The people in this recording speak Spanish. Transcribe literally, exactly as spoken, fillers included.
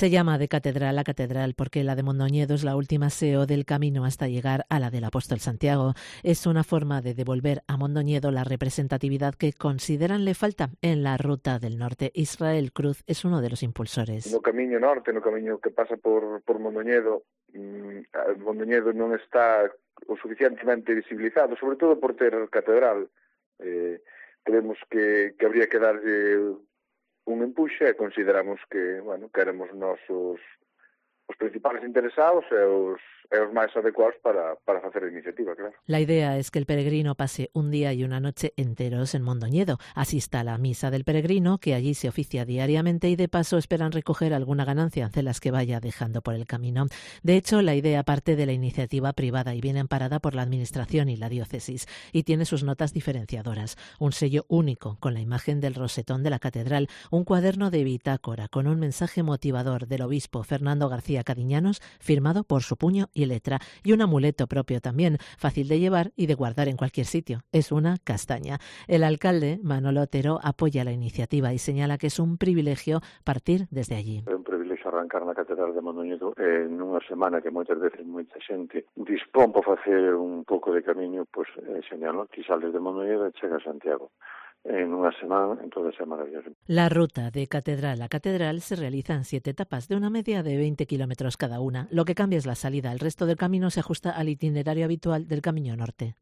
Se llama de catedral a catedral porque la de Mondoñedo es la última S E O del camino hasta llegar a la del Apóstol Santiago. Es una forma de devolver a Mondoñedo la representatividad que consideran le falta en la ruta del norte. Israel Cruz es uno de los impulsores. No camiño norte, no camiño que pasa por, por Mondoñedo, mmm, Mondoñedo non está o suficientemente visibilizado, sobre todo por ter catedral. Eh, creemos que, que habría que darlle un empuxe e consideramos que, bueno, que éramos nosos os principales interesados e os, e os máis adecuados para, para facer a iniciativa, claro. La idea es que el peregrino pase un día y una noche enteros en Mondoñedo. Asista a la misa del peregrino, que allí se oficia diariamente, y de paso esperan recoger alguna ganancia de las que vaya dejando por el camino. De hecho, la idea parte de la iniciativa privada y viene amparada por la Administración y la Diócesis, y tiene sus notas diferenciadoras. Un sello único con la imagen del rosetón de la catedral, un cuaderno de bitácora con un mensaje motivador del obispo Fernando García Cadiñanos, firmado por su puño y letra, y un amuleto propio también, fácil de llevar y de guardar en cualquier sitio. Es una castaña. El alcalde, Manolo Otero, apoya la iniciativa y señala que es un privilegio partir desde allí. É un privilexio arrancar na Catedral de Mondoñedo eh, nunha semana que moitas veces moita xente dispón para facer un pouco de camiño, pois é xeñal, non? Ti sales de Mondoñedo e chega a Santiago en una semana, entonces es maravilloso. La ruta de catedral a catedral se realiza en siete etapas de una media de veinte kilómetros cada una. Lo que cambia es la salida. El resto del camino se ajusta al itinerario habitual del Camino Norte.